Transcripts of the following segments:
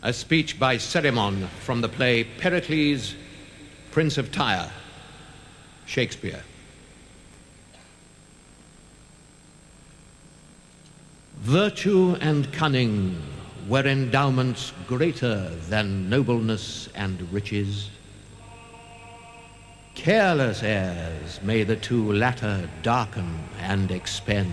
A speech by Cerimon from the play Pericles, Prince of Tyre, Shakespeare. Virtue and cunning were endowments greater than nobleness and riches. Careless heirs may the two latter darken and expend.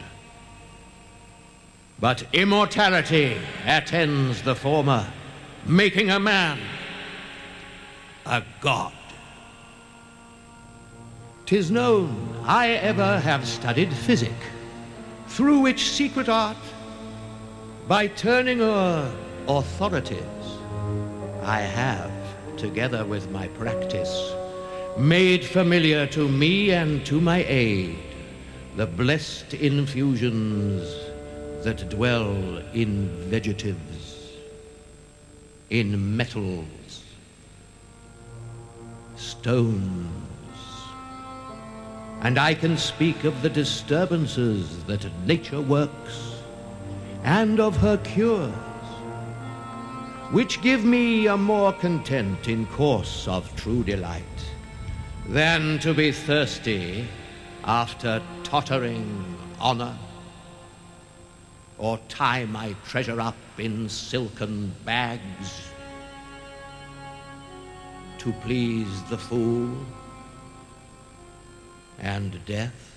But immortality attends the former, making a man a god. 'Tis known I ever have studied physic, through which secret art, by turning o'er authorities, I have, together with my practice, made familiar to me and to my aid the blessed infusions that dwell in vegetives, in metals, stones, and I can speak of the disturbances that nature works and of her cures, which give me a more content in course of true delight than to be thirsty after tottering honor, or tie my treasure up in silken bags to please the fool and death.